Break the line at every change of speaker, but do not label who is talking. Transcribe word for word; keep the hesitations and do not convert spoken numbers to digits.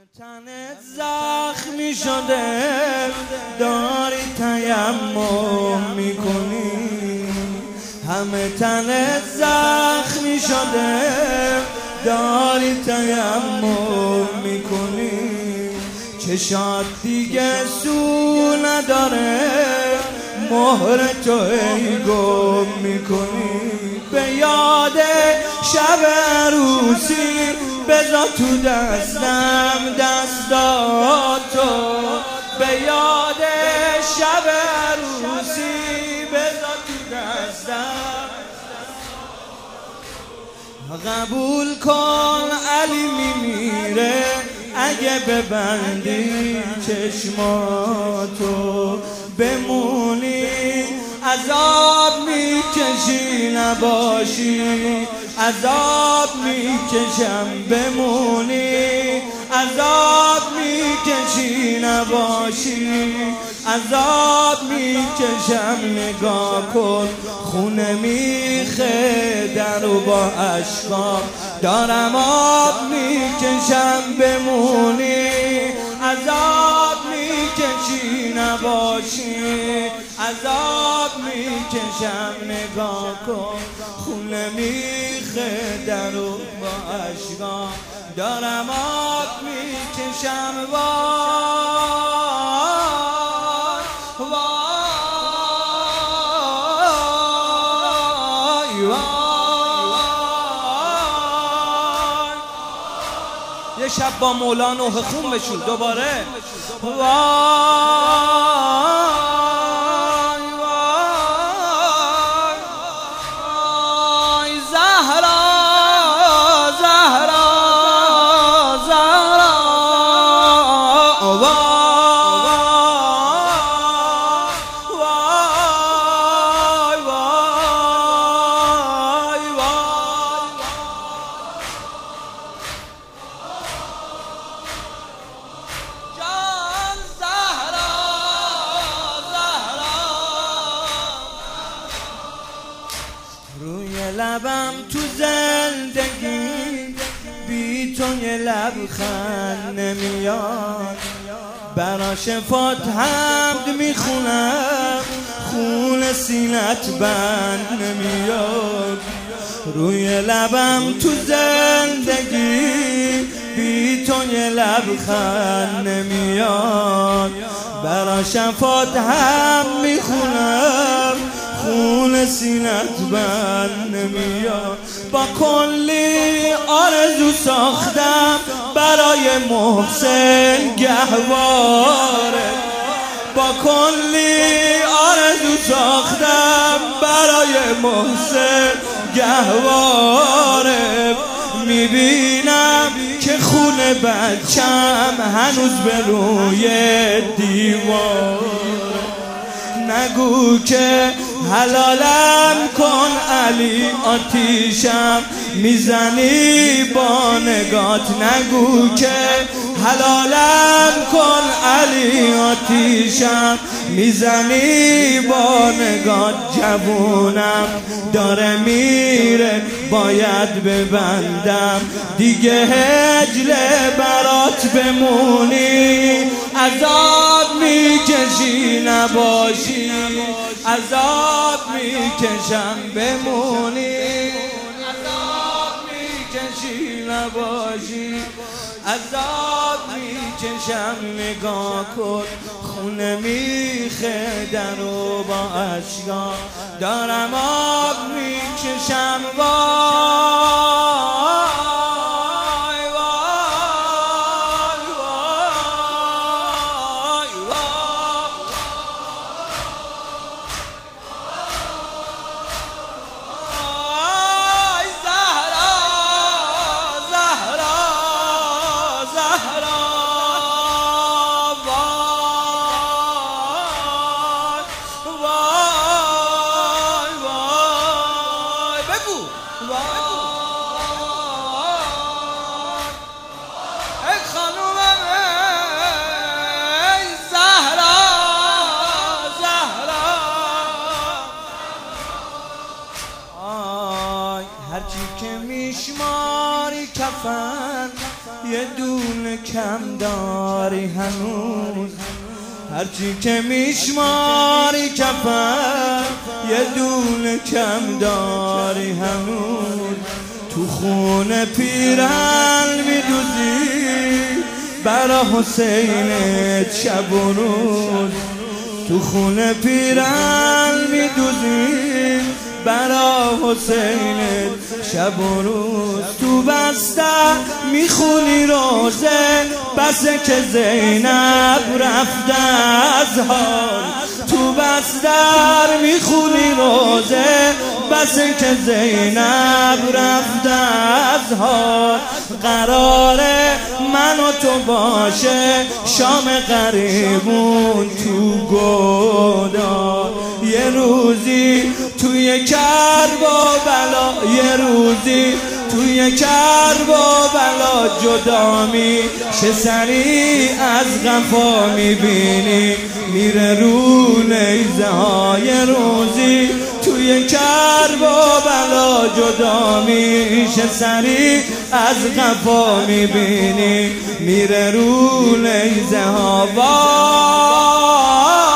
تنت زخمی شده داری تیمم میکنی، همه تنت زخمی شده داری تیمم میکنی، چشات دیگه سو نداره مهر تو ای گم میکنی، به یاد شب عروسی بذار تو دستم دستاتو، به یاد شب عروسی بذار تو دستم. قبول کن علی میمیره اگه ببندی چشماتو، بمونی عذاب میکشی نباشی، عذاب میکشم بمونی، عذاب میکشی نباشی، عذاب میکشم نگاه کن خونه میخه درو با اشکام دارم آب میکشم بمونی، عذاب میکشی نباشی، عذاب میکشم نگاه کن خونه میخه درو با اشکام دارم آب میکشم. وای وای وای یه شب با مولا نوح خون بشون دوباره. وای روی لبم تو زندگی بی تو یه لبخند نمیاد، برا شفات حمد میخونم خون سینت بند نمیاد. روی لبم تو زندگی بی تو یه لبخند نمیاد، برا شفات حمد میخونم خون سینت بند نمیاد. با کلی آرزو ساختم برای محسن گهواره، با کلی آرزو ساختم برای محسن گهواره، میبینم که خون بچم هنوز به روی دیوار، نگو که حلالم کن علی آتیشم میزنی با نگات، نگو که حلالم کن علی آتیشم میزنی با نگات، جوونم داره میره باید ببندم دیگه هجله برات بمونی، عذاب میکشی نباشی، عذاب میکشم بمونی، عذاب میکشی نباشی، عذاب میکشم نگاه کن خونه میخه درو با اشکام دارم آب میکشم. وای وای وای وای زهرا زهرا زهرا وای وای وای بگو وای دونه کم داری هنوز، هرچی که میشماری کفن یه دونه کم داری هنوز. تو خونه پیرن میدوزی برا حسینت شب و روز، تو خونه پیرن میدوزی برا حسینت شب و روز. تو بستر میخونی روزه بسه که زینب رفته از حال، تو بستر میخونی روزه بسه که زینب رفته از حال. قراره من و تو باشه شام غریبون تو گودال، یه روزی توی کرب و بلا، یه روزی توی کرب و بلا جدا میشه سری از قفا میبینی میره رو نیزه ها. یه روزی توی کرب و بلا جدا میشه سری از قفا میبینی میره رو نیزه ها.